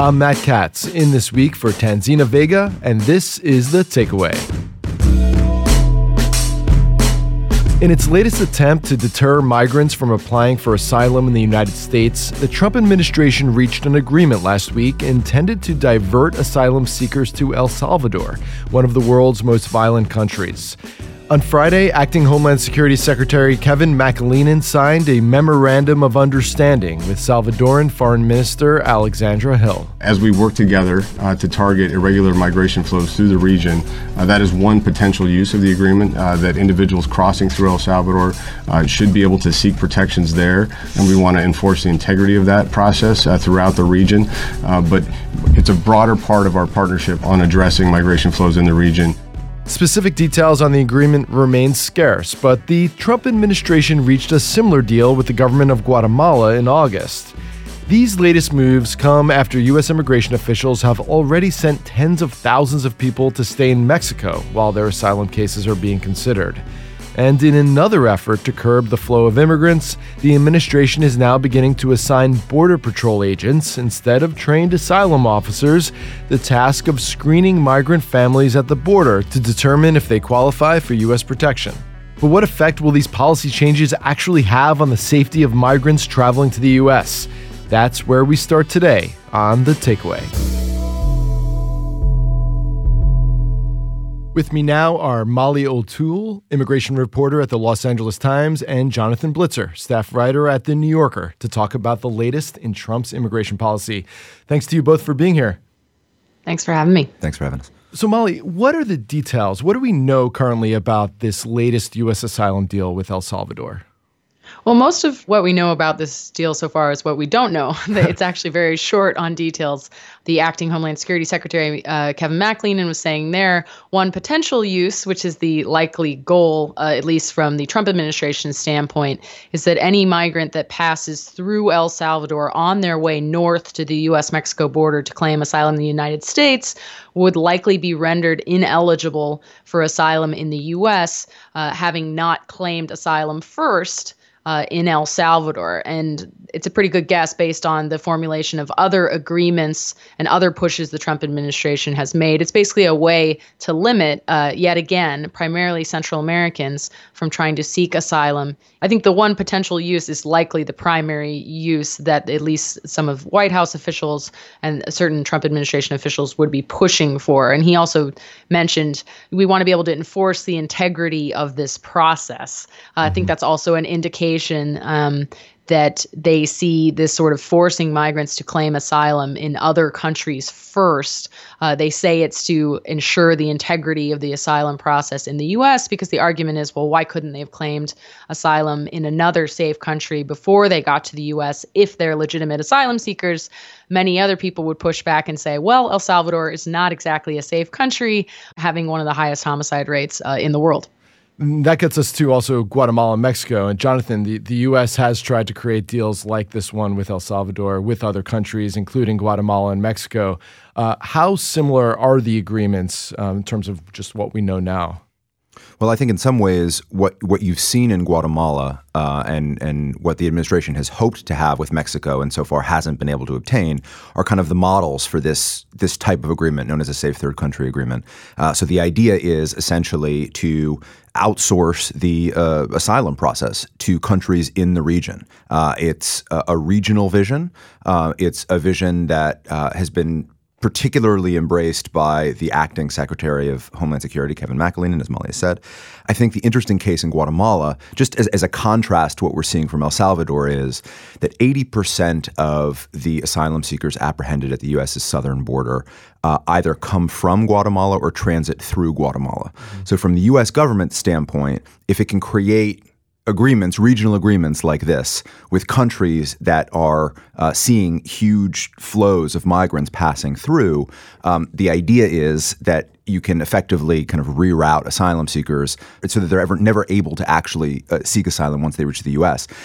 I'm Matt Katz, in this week for Tanzina Vega, and this is The Takeaway. In its latest attempt to deter migrants from applying for asylum in the United States, the Trump administration reached an agreement last week intended to divert asylum seekers to El Salvador, one of the world's most violent countries. On Friday, Acting Homeland Security Secretary Kevin McAleenan signed a memorandum of understanding with Salvadoran Foreign Minister Alexandra Hill. As we work together to target irregular migration flows through the region, that is one potential use of the agreement, that individuals crossing through El Salvador should be able to seek protections there, and we want to enforce the integrity of that process throughout the region. But it's a broader part of our partnership on addressing migration flows in the region. Specific details on the agreement remain scarce, but the Trump administration reached a similar deal with the government of Guatemala in August. These latest moves come after U.S. immigration officials have already sent tens of thousands of people to stay in Mexico while their asylum cases are being considered. And in another effort to curb the flow of immigrants, the administration is now beginning to assign Border Patrol agents, instead of trained asylum officers, the task of screening migrant families at the border to determine if they qualify for U.S. protection. But what effect will these policy changes actually have on the safety of migrants traveling to the U.S.? That's where we start today on The Takeaway. With me now are Molly O'Toole, immigration reporter at the Los Angeles Times, and Jonathan Blitzer, staff writer at The New Yorker, to talk about the latest in Trump's immigration policy. Thanks to you both for being here. Thanks for having me. Thanks for having us. So, Molly, what are the details? What do we know currently about this latest U.S. asylum deal with El Salvador? Well, most of what we know about this deal so far is what we don't know. It's actually very short on details. The acting Homeland Security Secretary, Kevin McAleenan, was saying there, one potential use, which is the likely goal, at least from the Trump administration's standpoint, is that any migrant that passes through El Salvador on their way north to the U.S.-Mexico border to claim asylum in the United States would likely be rendered ineligible for asylum in the U.S., having not claimed asylum first in El Salvador. And it's a pretty good guess based on the formulation of other agreements and other pushes the Trump administration has made. It's basically a way to limit, yet again, primarily Central Americans from trying to seek asylum. I think the one potential use is likely the primary use that at least some of White House officials and certain Trump administration officials would be pushing for. And he also mentioned we want to be able to enforce the integrity of this process. I think that's also an indication that they see this sort of forcing migrants to claim asylum in other countries first. They say it's to ensure the integrity of the asylum process in the U.S. because the argument is, well, why couldn't they have claimed asylum in another safe country before they got to the U.S. if they're legitimate asylum seekers? Many other people would push back and say, well, El Salvador is not exactly a safe country, having one of the highest homicide rates in the world. That gets us to also Guatemala and Mexico. And Jonathan, the U.S. has tried to create deals like this one with El Salvador, with other countries, including Guatemala and Mexico. How similar are the agreements in terms of just what we know now? Well, I think in some ways what you've seen in Guatemala and what the administration has hoped to have with Mexico and so far hasn't been able to obtain are kind of the models for this type of agreement known as a Safe Third Country Agreement. So the idea is essentially to outsource the asylum process to countries in the region. It's a regional vision. It's a vision that has been particularly embraced by the acting Secretary of Homeland Security, Kevin McAleenan, as Molly has said. I think the interesting case in Guatemala, just as a contrast to what we're seeing from El Salvador, is that 80% of the asylum seekers apprehended at the U.S.'s southern border either come from Guatemala or transit through Guatemala. Mm-hmm. So from the U.S. government standpoint, if it can create agreements, regional agreements like this with countries that are seeing huge flows of migrants passing through, the idea is that you can effectively kind of reroute asylum seekers so that they're never able to actually seek asylum once they reach the U.S.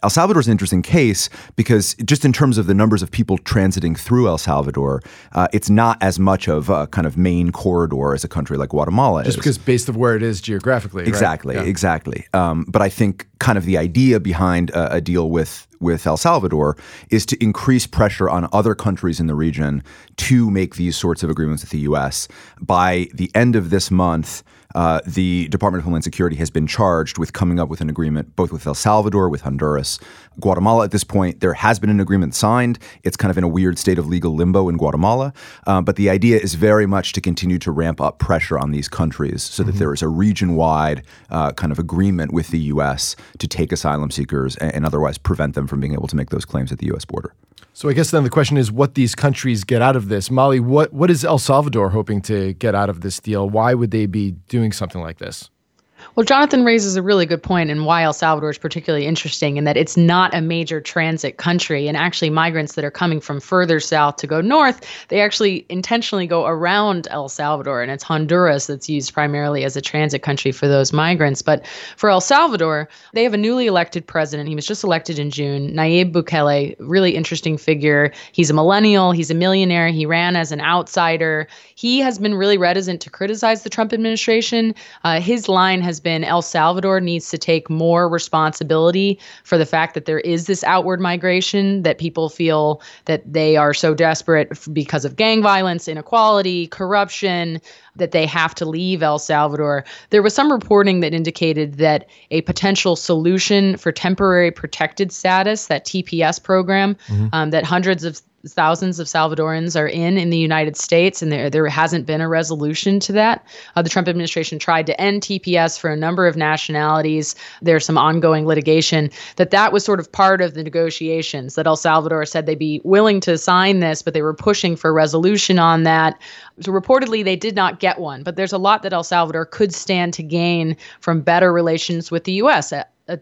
El Salvador is an interesting case because just in terms of the numbers of people transiting through El Salvador, it's not as much of a kind of main corridor as a country like Guatemala is. Just because based of where it is geographically, exactly, right? Exactly. But I think kind of the idea behind a deal with El Salvador is to increase pressure on other countries in the region to make these sorts of agreements with the U.S. By the end of this month, the Department of Homeland Security has been charged with coming up with an agreement both with El Salvador, with Honduras. Guatemala at this point, there has been an agreement signed. It's kind of in a weird state of legal limbo in Guatemala. But the idea is very much to continue to ramp up pressure on these countries so that there is a region-wide kind of agreement with the U.S. to take asylum seekers and otherwise prevent them from being able to make those claims at the U.S. border. So I guess then the question is what these countries get out of this. Molly, what is El Salvador hoping to get out of this deal? Why would they be doing something like this? Well, Jonathan raises a really good point in why El Salvador is particularly interesting in that it's not a major transit country. And actually, migrants that are coming from further south to go north, they actually intentionally go around El Salvador. And it's Honduras that's used primarily as a transit country for those migrants. But for El Salvador, they have a newly elected president. He was just elected in June, Nayib Bukele, really interesting figure. He's a millennial. He's a millionaire. He ran as an outsider. He has been really reticent to criticize the Trump administration. His line has been El Salvador needs to take more responsibility for the fact that there is this outward migration, that people feel that they are so desperate because of gang violence, inequality, corruption, that they have to leave El Salvador. There was some reporting that indicated that a potential solution for temporary protected status, that TPS program, that hundreds of thousands of Salvadorans are in the United States, and there hasn't been a resolution to that. The Trump administration tried to end TPS for a number of nationalities. There's some ongoing litigation that was sort of part of the negotiations, that El Salvador said they'd be willing to sign this, but they were pushing for resolution on that. So reportedly, they did not get one, but there's a lot that El Salvador could stand to gain from better relations with the U.S.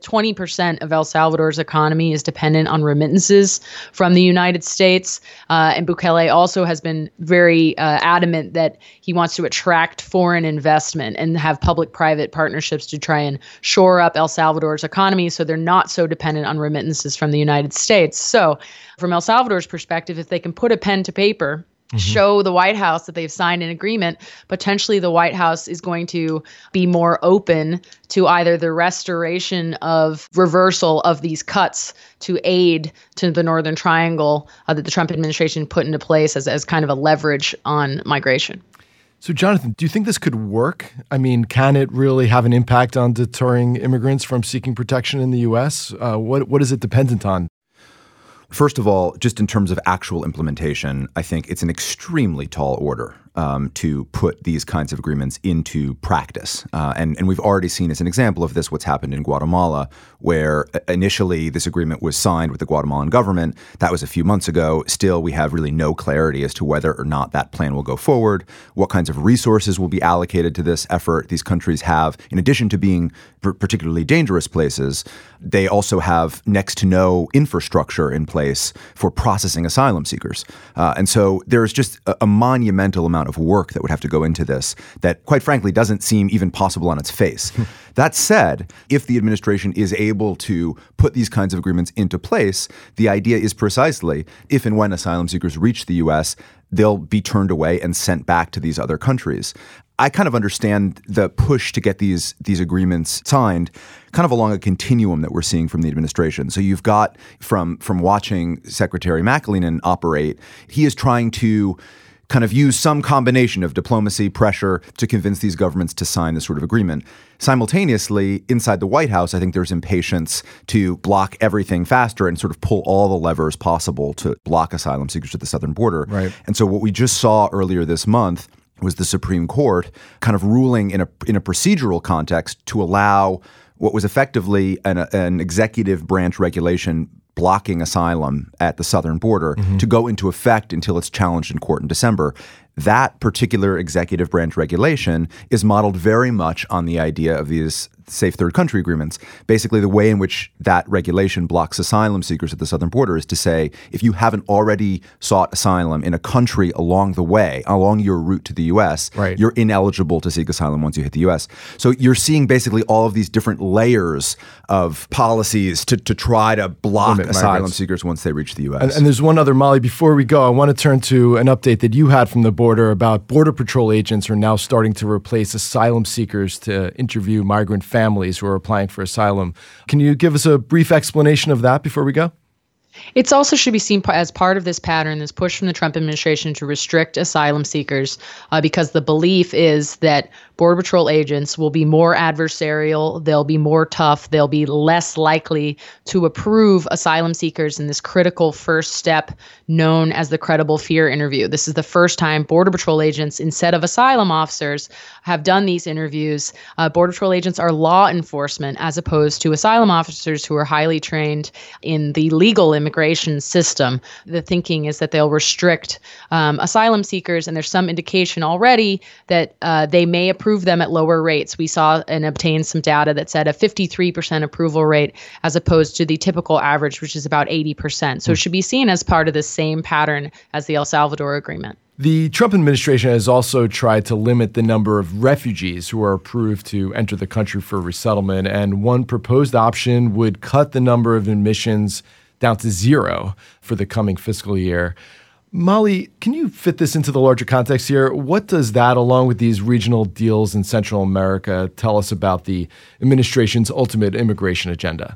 20% of El Salvador's economy is dependent on remittances from the United States. And Bukele also has been very adamant that he wants to attract foreign investment and have public-private partnerships to try and shore up El Salvador's economy so they're not so dependent on remittances from the United States. So from El Salvador's perspective, if they can put a pen to paper, show the White House that they've signed an agreement, potentially the White House is going to be more open to either the restoration of reversal of these cuts to aid to the Northern Triangle that the Trump administration put into place as kind of a leverage on migration. So, Jonathan, do you think this could work? I mean, can it really have an impact on deterring immigrants from seeking protection in the U.S.? What is it dependent on? First of all, just in terms of actual implementation, I think it's an extremely tall order to put these kinds of agreements into practice. And we've already seen as an example of this what's happened in Guatemala, where initially this agreement was signed with the Guatemalan government. That was a few months ago. Still, we have really no clarity as to whether or not that plan will go forward, what kinds of resources will be allocated to this effort. These countries have, in addition to being particularly dangerous places, they also have next to no infrastructure in place for processing asylum seekers. And so there's just a monumental amount of work that would have to go into this that, quite frankly, doesn't seem even possible on its face. That said, if the administration is able to put these kinds of agreements into place, the idea is precisely if and when asylum seekers reach the U.S., they'll be turned away and sent back to these other countries. I kind of understand the push to get these agreements signed kind of along a continuum that we're seeing from the administration. So you've got from watching Secretary McAleenan operate, he is trying to kind of use some combination of diplomacy, pressure to convince these governments to sign this sort of agreement. Simultaneously, inside the White House, I think there's impatience to block everything faster and sort of pull all the levers possible to block asylum seekers at the southern border. Right. And so what we just saw earlier this month was the Supreme Court kind of ruling in a procedural context to allow what was effectively an executive branch regulation blocking asylum at the southern border to go into effect until it's challenged in court in December. that particular executive branch regulation is modeled very much on the idea of these safe third country agreements. Basically, the way in which that regulation blocks asylum seekers at the southern border is to say, if you haven't already sought asylum in a country along the way, along your route to the U.S., right, you're ineligible to seek asylum once you hit the U.S. So you're seeing basically all of these different layers of policies to try to block asylum seekers once they reach the U.S. And there's one other, Molly, before we go, I want to turn to an update that you had from the border about Border Patrol agents are now starting to replace asylum seekers to interview migrant families who are applying for asylum. Can you give us a brief explanation of that before we go? It's also should be seen as part of this pattern, this push from the Trump administration to restrict asylum seekers, because the belief is that Border Patrol agents will be more adversarial, they'll be more tough, they'll be less likely to approve asylum seekers in this critical first step known as the credible fear interview. This is the first time Border Patrol agents, instead of asylum officers, have done these interviews. Border Patrol agents are law enforcement as opposed to asylum officers who are highly trained in the legal immigration system. The thinking is that they'll restrict asylum seekers, and there's some indication already that they may approve them at lower rates. We saw and obtained some data that said a 53% approval rate as opposed to the typical average, which is about 80%. So it should be seen as part of the same pattern as the El Salvador agreement. The Trump administration has also tried to limit the number of refugees who are approved to enter the country for resettlement, and one proposed option would cut the number of admissions down to 0 for the coming fiscal year. Molly, can you fit this into the larger context here? What does that, along with these regional deals in Central America, tell us about the administration's ultimate immigration agenda?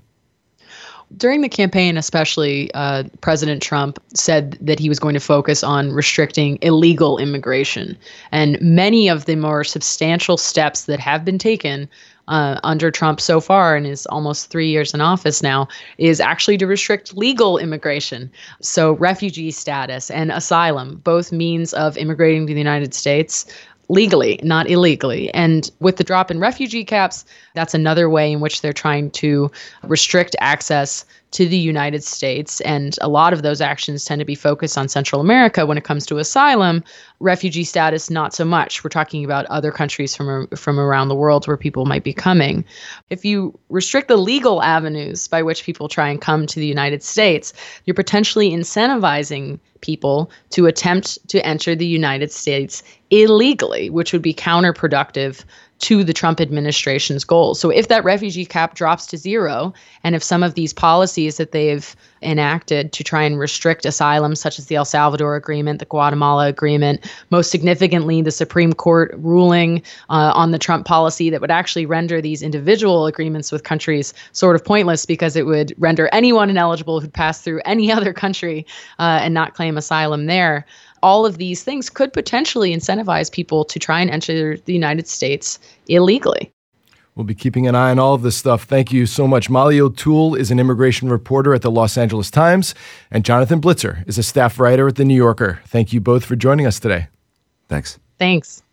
During the campaign, especially, President Trump said that he was going to focus on restricting illegal immigration. And many of the more substantial steps that have been taken under Trump so far, in his almost 3 years in office now, is actually to restrict legal immigration. So refugee status and asylum, both means of immigrating to the United States legally, not illegally. And with the drop in refugee caps, that's another way in which they're trying to restrict access to the United States. And a lot of those actions tend to be focused on Central America when it comes to asylum. Refugee status, not so much. We're talking about other countries from around the world where people might be coming. If you restrict the legal avenues by which people try and come to the United States, you're potentially incentivizing people to attempt to enter the United States illegally, which would be counterproductive to the Trump administration's goals. So if that refugee cap drops to 0, and if some of these policies that they've enacted to try and restrict asylum, such as the El Salvador agreement, the Guatemala agreement, most significantly the Supreme Court ruling on the Trump policy that would actually render these individual agreements with countries sort of pointless, because it would render anyone ineligible who'd pass through any other country and not claim asylum there. All of these things could potentially incentivize people to try and enter the United States illegally. We'll be keeping an eye on all of this stuff. Thank you so much. Molly O'Toole is an immigration reporter at the Los Angeles Times, and Jonathan Blitzer is a staff writer at The New Yorker. Thank you both for joining us today. Thanks. Thanks.